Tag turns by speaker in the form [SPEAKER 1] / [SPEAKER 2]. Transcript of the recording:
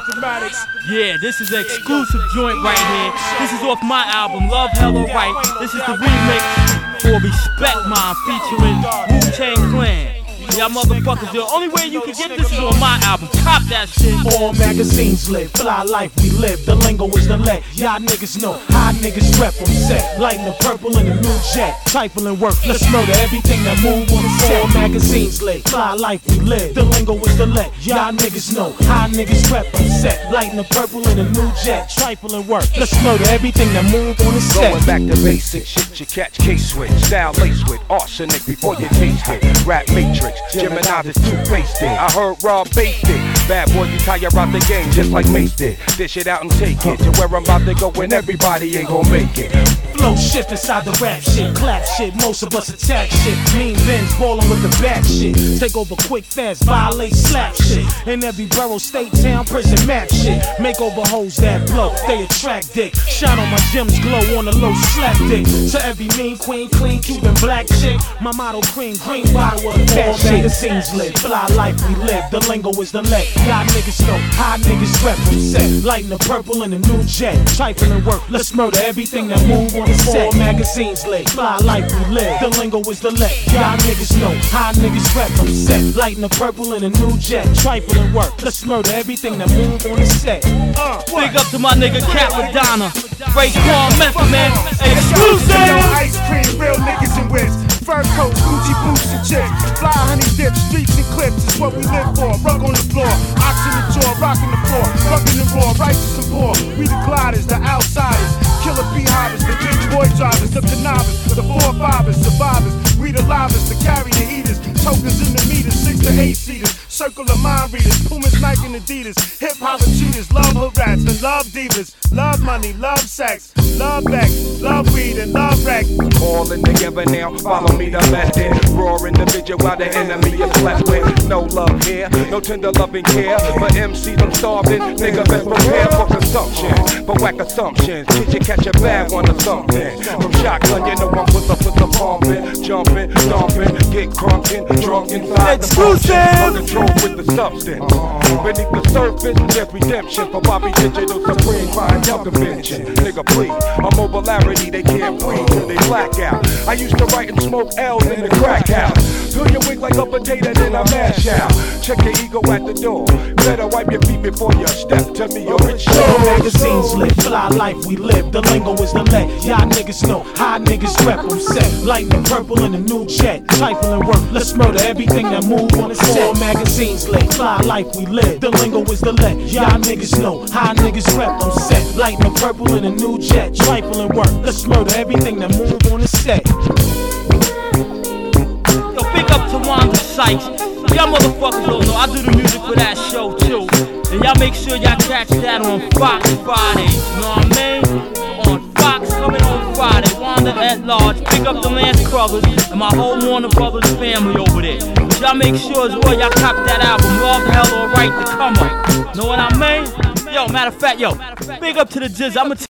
[SPEAKER 1] Yeah, this is an exclusive joint right here. This is off my album, Love Hell Alright. This is the remix for Respect Mine featuring Wu-Tang Clan. Y'all motherfuckers, the only way you can get this is on my album. Cop that shit.
[SPEAKER 2] All magazines lit, fly life we live. The lingo is the let. Y'all niggas know how niggas rep on set. Lighting the purple in the new jet. Trifling work, let's murder everything that move on the set. All magazines lit, fly life we live. The lingo is the let. Y'all niggas know how niggas rep on set. Lighting the purple in the new jet. Trifling work, let's murder everything that move on the set.
[SPEAKER 3] Going back to basic shit, you catch K-Switch. Style lace with arsenic before you taste it. Rap matrix. Gemini's is two-faced it. I heard Rob based it. Bad boy, you tire out the game just like Mace did. Dish it out and take it to where I'm about to go when everybody ain't gon' make it.
[SPEAKER 2] Flow shift inside the rap shit, clap shit, most of us attack shit. Mean Benz ballin' with the bad shit. Take over quick fast, violate slap shit. In every borough, state, town, prison, map shit. Make over hoes that blow, they attract dick. Shine on my gems, glow on the low, slap dick. To every mean queen, clean, Cuban black chick. My model cream, green bottle of that shit. Magazines lit, fly life we live. The lingo is the let. Y'all niggas know how niggas rep from set. Lighting the purple in the new jet. Trifling work, let's murder everything that move on the set. All magazines lit, fly life we live. The lingo is the let. Y'all niggas know how niggas rep from set. Lighting the purple in the new jet. Trifling work, let's murder everything that move on the set.
[SPEAKER 1] Big up to my nigga Capadonna. Ray Paul Method Man. Exclusive.
[SPEAKER 4] Ice cream, real niggas and whips. Fur coats, Gucci boots and chips. Fly honey dips, streets and clips is what we live for. Rug on the floor, ox in the jaw, rocking the floor, fucking the raw, righteous and poor. We the gliders, the outsiders, killer beehives, the big boy drivers, the novice, the 4-5ers, survivors. We the livers, the carry the heaters, chokers in the meters, 6 to 8 seaters. Circle of mind readers, Pumas, Nike, and Adidas. Hip hop and cheaters, love her rats and love divas. Love money, love sex, love back, love weed and love rack.
[SPEAKER 3] Calling together now, follow me to method. Roaring the video while the enemy is left with. No love here, no tender loving care. But MCs I'm starving, nigga best prepare for consumption. For whack assumptions, did you catch a bad one or something? From shotgun, you know I'm with the pumping, jumping, stomping, get crunking, drunk inside
[SPEAKER 1] Exclusive.
[SPEAKER 3] the control with the substance. Beneath the surface, there's redemption for Bobby Digital Supreme Clientele Convention. Nigga, please, a mobilarity they can't breathe till they black out. I used to write and smoke L's in the crack house. Peel your wig like a potato, then I mash out. Check your ego at the door. Better wipe your feet before you step to me, or it's
[SPEAKER 2] All magazines lit, fly life we live. The lingo is the let. Y'all niggas know how niggas rep on set. Lighting the purple in the new jet. Trifling work, let's murder everything that move on the set. All magazines lit, fly life we live. The lingo is the let. Y'all niggas know how niggas rep on set. Lighting the purple in the new jet. Trifling work, let's murder everything that move on the set.
[SPEAKER 1] Yo, big up to Wanda Sykes. Y'all motherfuckers don't know I do the music for that show too. And y'all make sure y'all catch that on Fox Fridays. You know what I mean? On Fox, coming on Friday. Wanda at large. Big up the Lance Crothers and my whole Warner Brothers family over there. But y'all make sure as well y'all cop that album, Love Hell Alright, to come up. Know what I mean? Yo, matter of fact, big up to the Jizz.